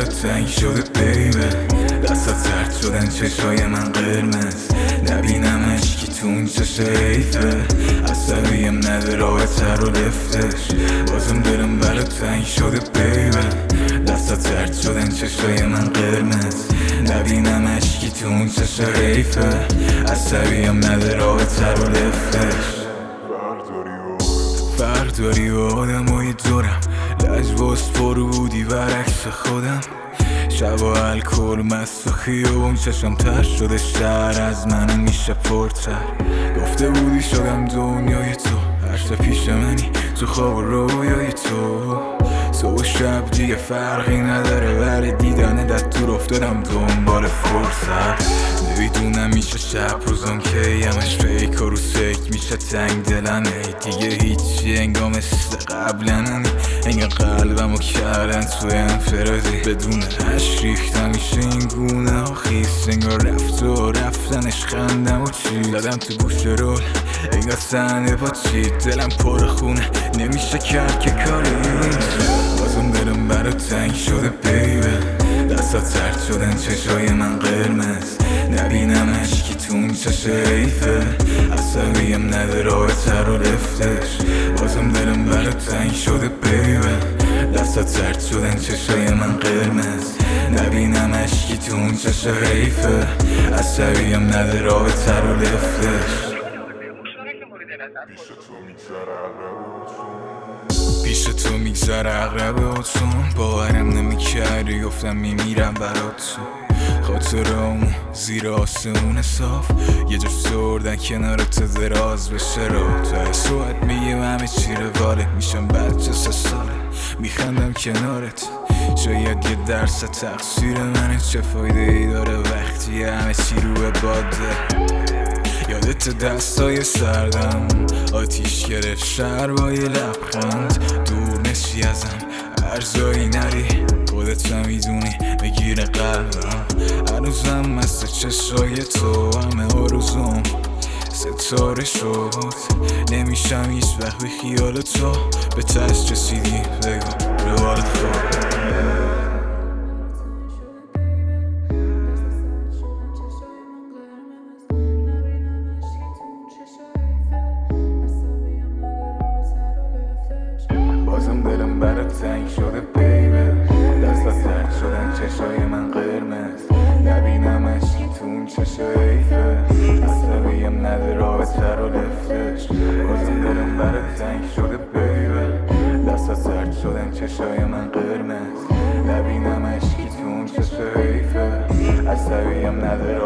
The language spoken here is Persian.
برات تنگ شده بیبه، دستات سرد شدن چشای من قرمز، نبینم عشقی تو اون چشای حیفه، عصبیم نده راه تر و لفتش، بازم دلم برات تنگ شده بیبه، دستات سرد شدن چشای من قرمز، نبینم عشقی تو اون چشای حیفه، عصبیم نده راه تر و لفتش. فرق داری و آدمای دورم، لجباز پرو بودی برعکس خودم، شب و الکل مست و خیابون چشم تر شده، شهر از من میشه پرتر، گفته بودی شدم دنیای تو، هر شب پیش منی تو خواب و رویای تو، صبح و شب دیگه فرقی نداره، ولی دیدن دست دور افتادم دنبال فرصت، نمیدونم میشه شب روزم که یمش فیک و رو سک میشه تنگ دلن، دیگه هیچی انگاه مثل قبلن، انگاه قلبمو کردن توی انفرادی، بدون عشق ریختم میشه این گونه ها خیست، انگاه رفت و رفتنش خندم و چی دادم تو گوش رول، انگاه سنده با چی دلم پر خونه نمیشه کرد که کاری نیست، بازم دلم برات تنگ شده بیبه، دستات سرد شدن چشای من قرمز، نبینم عشقی تو اون چشای حیفه، عصبیم نده راه تر و لفتش، بازم دلم برات تنگ شده بیبه، دستات سرد شدن چشای من قرمز، نبینم عشقی تو اون چشای حیفه، عصبیم نده راه تر و لفتش. پیش تو میگذره عقرب اتون، باورم نمیکردی گفتم میمیرم برات تو، خاطرامو زیر آسمون صاف یه جا سردن کنارت دراز بشه رو، تا صحبت میگیم همه چی رواله، میشم بچه 3 ساله میخندم کنارت، شاید یه درس تقصیر منه، چه فایده ای داره وقتی همه چی رو باده، یادت دستای سردم آتیش گرفت شهر با یه لبخند، دور نشی ازم ارزایی نری خودت میدونی بگیر قلبم، هنوزم مثل چشای تو همه آرزوم ستاره شد، نمیشم هیچ وقت به خیال تو، به تشت رسیدی بگو روال خود. بازم دلم برات تنگ شده بیبه، دستات سرد شدن چشای من قرمز، نبینم عشقی تو اون چشای حیفه، عصبیم نده راه تر و لفتش، بازم دلم برات تنگ شده بیبه، دستات سرد شدن چشای من قرمز، نبینم عشقی تو اون چشای حیفه، عصبیم نده